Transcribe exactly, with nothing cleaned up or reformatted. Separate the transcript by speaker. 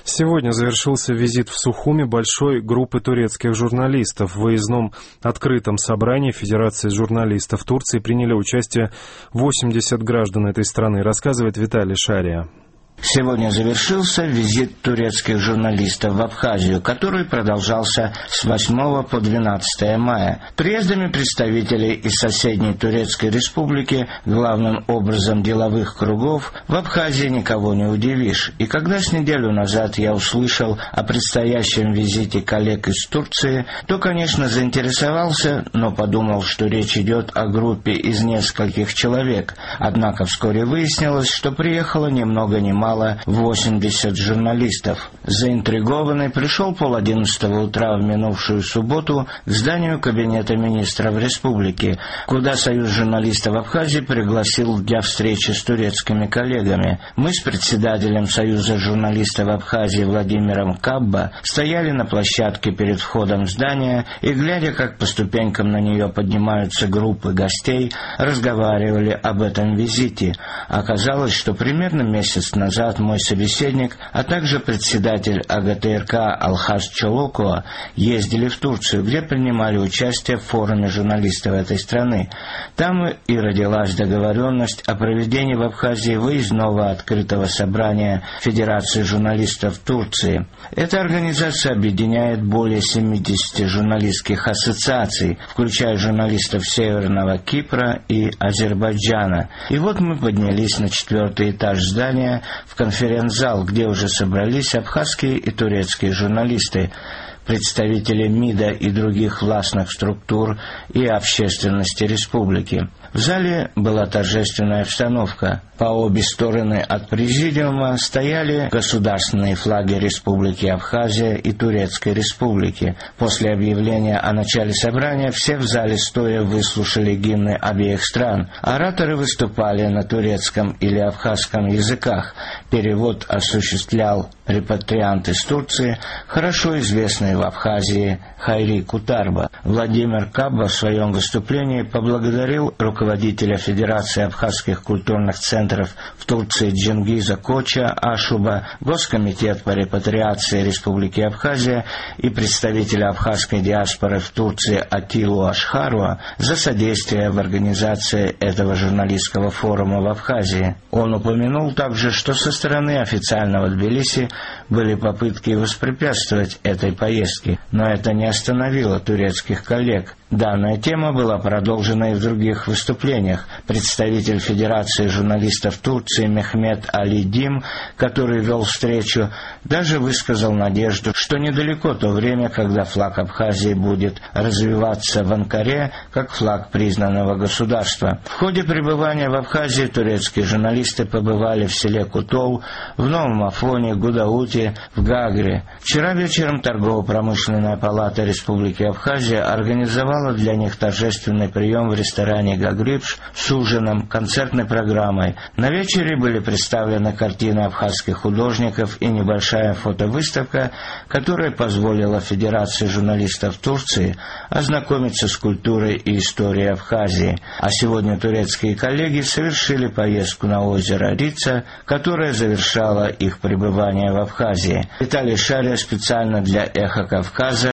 Speaker 1: Сегодня завершился визит в Сухуми большой группы турецких журналистов. В выездном открытом собрании Федерации журналистов Турции приняли участие восемьдесят граждан этой страны, рассказывает Виталий Шария.
Speaker 2: Сегодня завершился визит турецких журналистов в Абхазию, который продолжался с восьмого по двенадцатое мая. Приездами представителей из соседней Турецкой республики, главным образом деловых кругов, в Абхазии никого не удивишь. И когда с неделю назад я услышал о предстоящем визите коллег из Турции, то, конечно, заинтересовался, но подумал, что речь идет о группе из нескольких человек. Однако вскоре выяснилось, что приехало ни много ни мало восемьдесят журналистов. Заинтригованный пришел пол одиннадцатого утра в минувшую субботу к зданию Кабинета министров республики, куда Союз журналистов Абхазии пригласил для встречи с турецкими коллегами. Мы с председателем Союза журналистов Абхазии Владимиром Кабба стояли на площадке перед входом в здание и, глядя, как по ступенькам на нее поднимаются группы гостей, разговаривали об этом визите. Оказалось, что примерно месяц назад мой собеседник, а также председатель АГТРК Алхас Чолокова ездили в Турцию, где принимали участие в форуме журналистов этой страны. Там и родилась договоренность о проведении в Абхазии выездного открытого собрания Федерации журналистов Турции. Эта организация объединяет более семидесяти журналистских ассоциаций, включая журналистов Северного Кипра и Азербайджана. И вот мы поднялись на четвертый этаж здания, в конференц-зал, где уже собрались абхазские и турецкие журналисты, представители МИДа и других властных структур и общественности республики. В зале была торжественная обстановка. По обе стороны от президиума стояли государственные флаги Республики Абхазия и Турецкой Республики. После объявления о начале собрания все в зале стоя выслушали гимны обеих стран. Ораторы выступали на турецком или абхазском языках. Перевод осуществлял репатриант из Турции, хорошо известный в Абхазии Хайри Кутарба. Владимир Кабба в своем выступлении поблагодарил руководителя Федерации абхазских культурных центров в Турции Джингиза Коча Ашуба, Госкомитет по репатриации Республики Абхазия и представителя абхазской диаспоры в Турции Атилу Ашхаруа за содействие в организации этого журналистского форума в Абхазии. Он упомянул также, что со стороны официального Тбилиси были попытки воспрепятствовать этой поездке, но это не остановило турецких коллег. Данная тема была продолжена и в других выступлениях. Представитель Федерации журналистов Турции Мехмет Али Дим, который вел встречу, даже высказал надежду, что недалеко то время, когда флаг Абхазии будет развиваться в Анкаре как флаг признанного государства. В ходе пребывания в Абхазии турецкие журналисты побывали в селе Кутол, в Новом Афоне, Гудауте, в Гагре. Вчера вечером Торгово-промышленная палата Республики Абхазия организовала для них торжественный прием в ресторане «Гагрипш» с ужином, концертной программой. На вечере были представлены картины абхазских художников и небольшая фотовыставка, которая позволила Федерации журналистов Турции ознакомиться с культурой и историей Абхазии. А сегодня турецкие коллеги совершили поездку на озеро Рица, которая завершала их пребывание в Абхазии. Виталий Шария специально для «Эхо Кавказа».